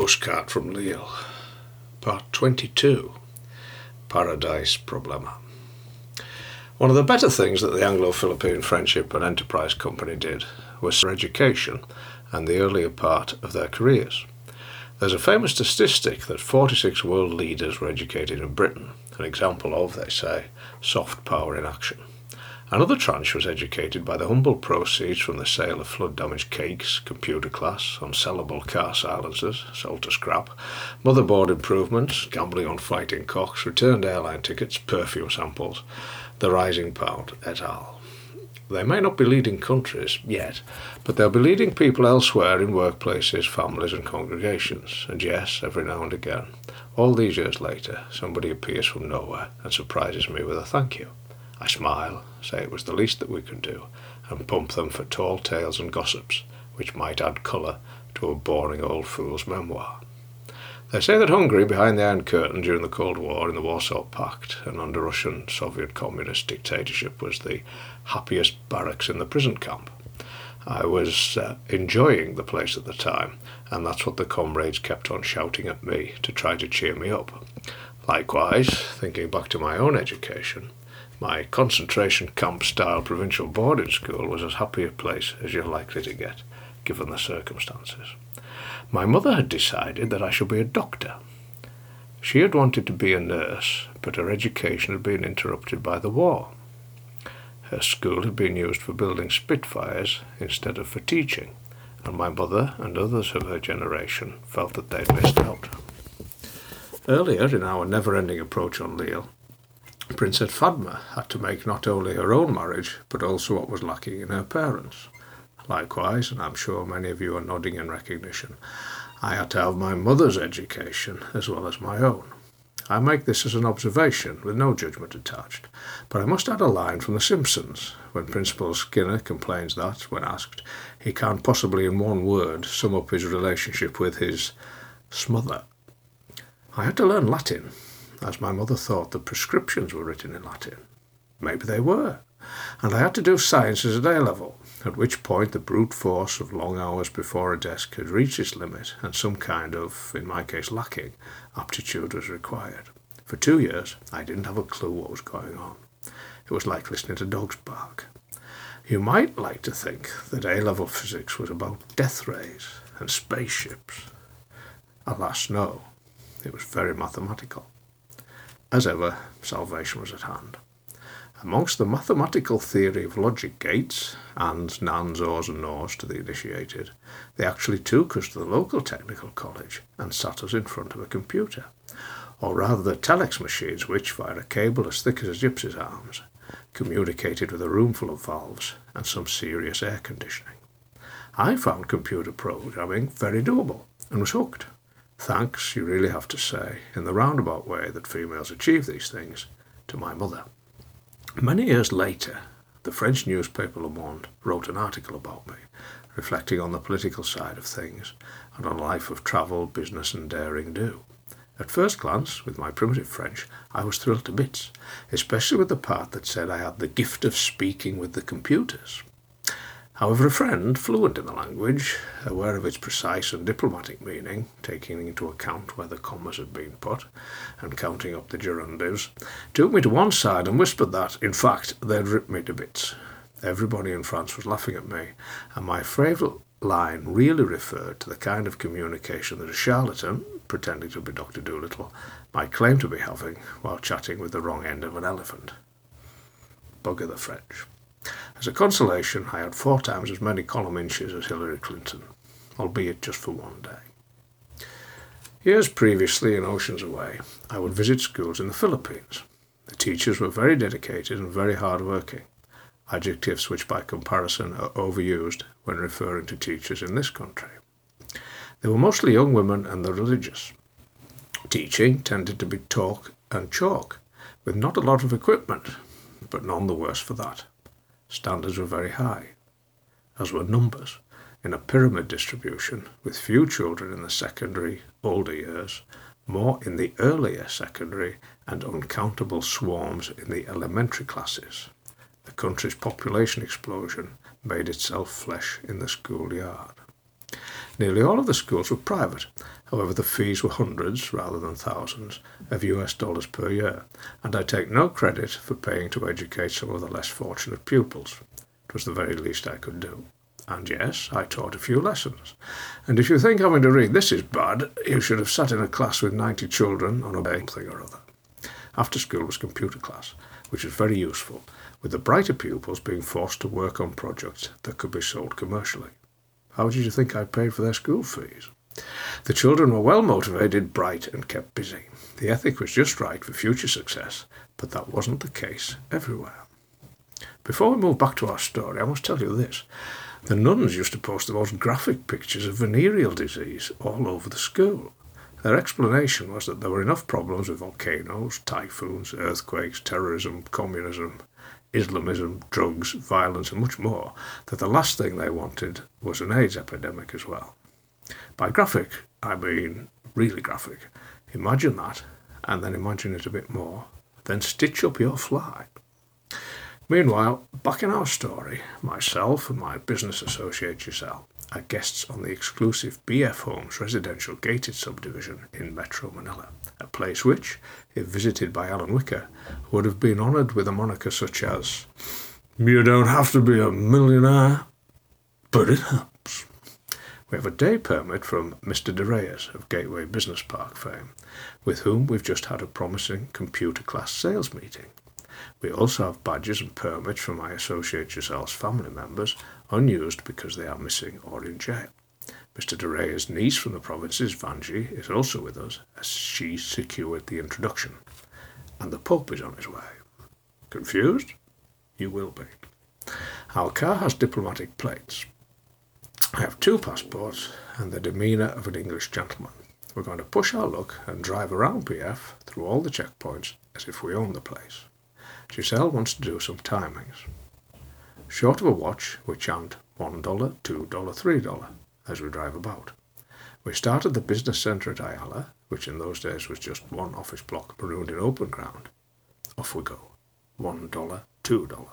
Postcard from Lille, Part 22, Paradise Problema. One of the better things that the Anglo-Philippine Friendship and Enterprise Company did was for education and the earlier part of their careers. There's a famous statistic that 46 world leaders were educated in Britain, an example of, they say, soft power in action. Another tranche was educated by the humble proceeds from the sale of flood-damaged cakes, computer class, unsellable car silencers, sold to scrap, motherboard improvements, gambling on fighting cocks, returned airline tickets, perfume samples, the rising pound, et al. They may not be leading countries yet, but they'll be leading people elsewhere in workplaces, families and congregations. And yes, every now and again, all these years later, somebody appears from nowhere and surprises me with a thank you. I smile, say it was the least that we could do, and pump them for tall tales and gossips, which might add colour to a boring old fool's memoir. They say that Hungary, behind the Iron Curtain during the Cold War in the Warsaw Pact and under Russian Soviet communist dictatorship, was the happiest barracks in the prison camp. I was enjoying the place at the time, and that's what the comrades kept on shouting at me to try to cheer me up. Likewise, thinking back to my own education, my concentration camp-style provincial boarding school was as happy a place as you're likely to get, given the circumstances. My mother had decided that I should be a doctor. She had wanted to be a nurse, but her education had been interrupted by the war. Her school had been used for building Spitfires instead of for teaching, and my mother and others of her generation felt that they'd missed out. Earlier in our never-ending approach on Lille, Princess Fatma had to make not only her own marriage, but also what was lacking in her parents. Likewise, and I'm sure many of you are nodding in recognition, I had to have my mother's education as well as my own. I make this as an observation, with no judgment attached, but I must add a line from The Simpsons, when Principal Skinner complains that, when asked, he can't possibly in one word sum up his relationship with his smother. I had to learn Latin, as my mother thought the prescriptions were written in Latin. Maybe they were. And I had to do sciences at A-level, at which point the brute force of long hours before a desk had reached its limit and some kind of, in my case lacking, aptitude was required. For 2 years, I didn't have a clue what was going on. It was like listening to dogs bark. You might like to think that A-level physics was about death rays and spaceships. Alas, no. It was very mathematical. As ever, salvation was at hand. Amongst the mathematical theory of logic gates, ands, nans, ors and nors to the initiated, they actually took us to the local technical college and sat us in front of a computer, or rather the telex machines which, via a cable as thick as a gypsy's arms, communicated with a room full of valves and some serious air conditioning. I found computer programming very doable and was hooked. Thanks, you really have to say, in the roundabout way that females achieve these things, to my mother. Many years later, the French newspaper Le Monde wrote an article about me, reflecting on the political side of things and on a life of travel, business and daring do. At first glance, with my primitive French, I was thrilled to bits, especially with the part that said I had the gift of speaking with the computers. However, a friend, fluent in the language, aware of its precise and diplomatic meaning, taking into account where the commas had been put, and counting up the gerundives, took me to one side and whispered that, in fact, they'd ripped me to bits. Everybody in France was laughing at me, and my favourite line really referred to the kind of communication that a charlatan, pretending to be Dr. Dolittle, might claim to be having while chatting with the wrong end of an elephant. Bugger the French. As a consolation, I had 4 times as many column inches as Hillary Clinton, albeit just for one day. Years previously, in oceans away, I would visit schools in the Philippines. The teachers were very dedicated and very hard-working, adjectives which by comparison are overused when referring to teachers in this country. They were mostly young women and the religious. Teaching tended to be talk and chalk, with not a lot of equipment, but none the worse for that. Standards were very high, as were numbers, in a pyramid distribution, with few children in the secondary, older years, more in the earlier secondary, and uncountable swarms in the elementary classes. The country's population explosion made itself flesh in the schoolyard. Nearly all of the schools were private. However, the fees were hundreds rather than thousands of US dollars per year, and I take no credit for paying to educate some of the less fortunate pupils. It was the very least I could do. And yes, I taught a few lessons. And if you think having to read this is bad, you should have sat in a class with 90 children on a thing or other. After school was computer class, which was very useful, with the brighter pupils being forced to work on projects that could be sold commercially. How did you think I paid for their school fees? The children were well motivated, bright, and kept busy. The ethic was just right for future success, but that wasn't the case everywhere. Before we move back to our story, I must tell you this. The nuns used to post the most graphic pictures of venereal disease all over the school. Their explanation was that there were enough problems with volcanoes, typhoons, earthquakes, terrorism, communism, Islamism, drugs, violence, and much more, that the last thing they wanted was an AIDS epidemic as well. By graphic, I mean really graphic. Imagine that, and then imagine it a bit more, then stitch up your fly. Meanwhile, back in our story, myself and my business associate Giselle are guests on the exclusive BF Homes residential gated subdivision in Metro Manila, a place which, if visited by Alan Wicker, would have been honoured with a moniker such as, "You don't have to be a millionaire, but it helps." We have a day permit from Mr. De Reyes of Gateway Business Park fame, with whom we've just had a promising computer class sales meeting. We also have badges and permits from my associate Giselle's family members, unused because they are missing or in jail. Mr. De Reyes' niece from the provinces, Vanji, is also with us, as she secured the introduction. And the Pope is on his way. Confused? You will be. Our car has diplomatic plates. I have 2 passports and the demeanour of an English gentleman. We're going to push our luck and drive around BF through all the checkpoints as if we own the place. Giselle wants to do some timings. Short of a watch, we chant $1, $2, $3 as we drive about. We start at the business centre at Ayala, which in those days was just one office block marooned in open ground. Off we go. $1, $2.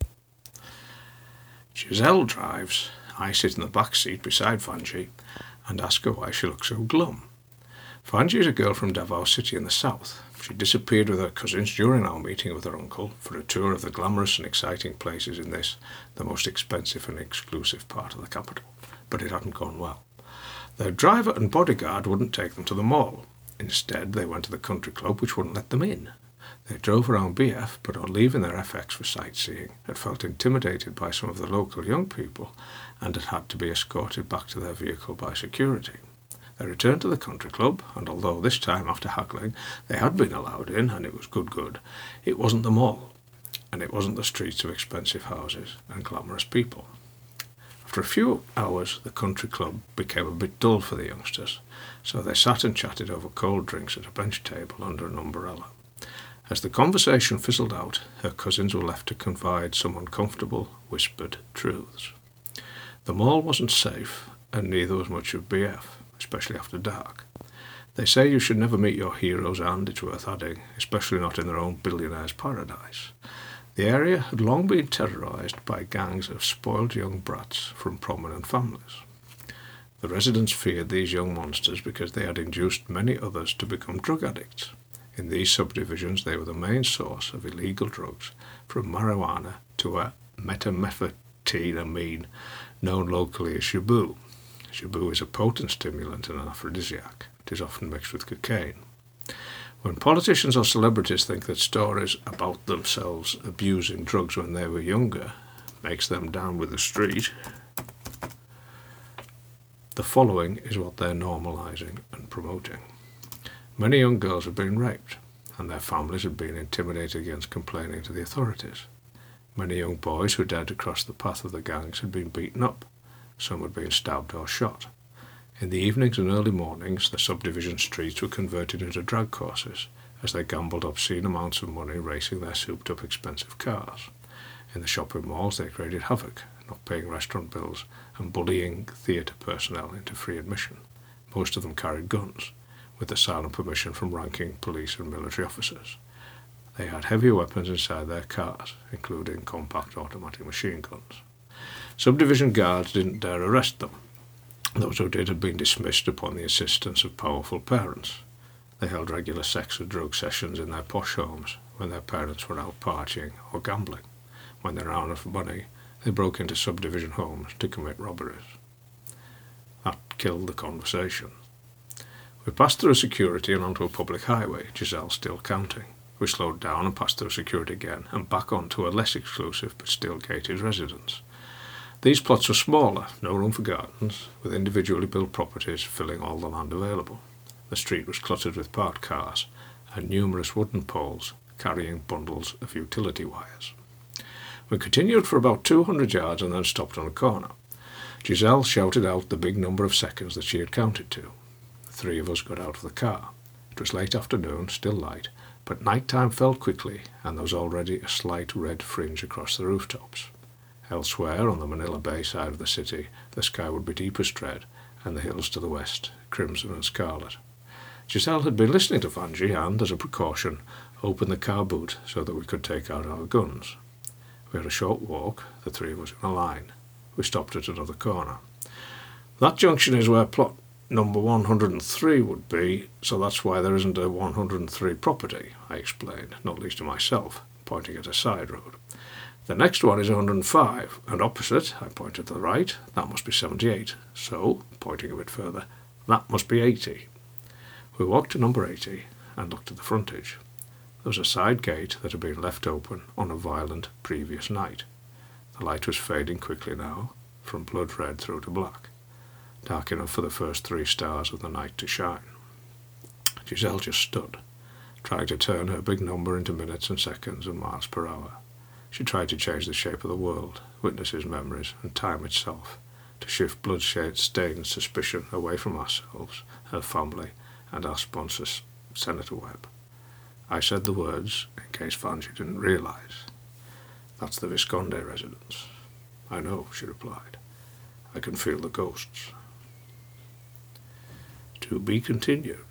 Giselle drives. I sit in the back seat beside Vanji and ask her why she looks so glum. Vanji is a girl from Davao City in the south. She disappeared with her cousins during our meeting with her uncle for a tour of the glamorous and exciting places in this, the most expensive and exclusive part of the capital. But it hadn't gone well. Their driver and bodyguard wouldn't take them to the mall. Instead, they went to the country club, which wouldn't let them in. They drove around BF, but on leaving their FX for sightseeing, had felt intimidated by some of the local young people and had to be escorted back to their vehicle by security. They returned to the country club, and although this time, after haggling, they had been allowed in, and it was good, it wasn't the mall, and it wasn't the streets of expensive houses and glamorous people. After a few hours, the country club became a bit dull for the youngsters, so they sat and chatted over cold drinks at a bench table under an umbrella. As the conversation fizzled out, her cousins were left to confide some uncomfortable, whispered truths. The mall wasn't safe, and neither was much of BF, especially after dark. They say you should never meet your heroes, and, it's worth adding, especially not in their own billionaire's paradise. The area had long been terrorised by gangs of spoiled young brats from prominent families. The residents feared these young monsters because they had induced many others to become drug addicts. In these subdivisions, they were the main source of illegal drugs, from marijuana to a methamphetamine known locally as shabu. Shabu is a potent stimulant and an aphrodisiac. It is often mixed with cocaine. When politicians or celebrities think that stories about themselves abusing drugs when they were younger makes them down with the street, the following is what they're normalising and promoting. Many young girls had been raped, and their families had been intimidated against complaining to the authorities. Many young boys who dared to cross the path of the gangs had been beaten up. Some had been stabbed or shot. In the evenings and early mornings, the subdivision streets were converted into drag courses, as they gambled obscene amounts of money racing their souped-up expensive cars. In the shopping malls, they created havoc, not paying restaurant bills and bullying theatre personnel into free admission. Most of them carried guns, with the silent permission from ranking police and military officers. They had heavy weapons inside their cars, including compact automatic machine guns. Subdivision guards didn't dare arrest them. Those who did had been dismissed upon the insistence of powerful parents. They held regular sex and drug sessions in their posh homes when their parents were out partying or gambling. When they ran out of money, they broke into subdivision homes to commit robberies. That killed the conversation. We passed through security and onto a public highway, Giselle still counting. We slowed down and passed through security again and back onto a less exclusive but still gated residence. These plots were smaller, no room for gardens, with individually built properties filling all the land available. The street was cluttered with parked cars and numerous wooden poles carrying bundles of utility wires. We continued for about 200 yards and then stopped on a corner. Giselle shouted out the big number of seconds that she had counted to. The three of us got out of the car. It was late afternoon, still light, but night-time fell quickly and there was already a slight red fringe across the rooftops. Elsewhere, on the Manila Bay side of the city, the sky would be deepest red and the hills to the west, crimson and scarlet. Giselle had been listening to Vanji and, as a precaution, opened the car boot so that we could take out our guns. We had a short walk, the three of us in a line. We stopped at another corner. That junction is where plot number 103 would be, so that's why there isn't a 103 property, I explained, not least to myself, pointing at a side road. The next one is 105, and opposite, I pointed to the right, that must be 78. So, pointing a bit further, that must be 80. We walked to number 80 and looked at the frontage. There was a side gate that had been left open on a violent previous night. The light was fading quickly now, from blood red through to black, dark enough for the first 3 stars of the night to shine. Giselle just stood, trying to turn her big number into minutes and seconds and miles per hour. She tried to change the shape of the world, witness his memories, and time itself, to shift blood-stained suspicion away from ourselves, her family, and our sponsor, Senator Webb. I said the words, in case Vanji didn't realize. That's the Visconde residence. I know, she replied. I can feel the ghosts. To be continued.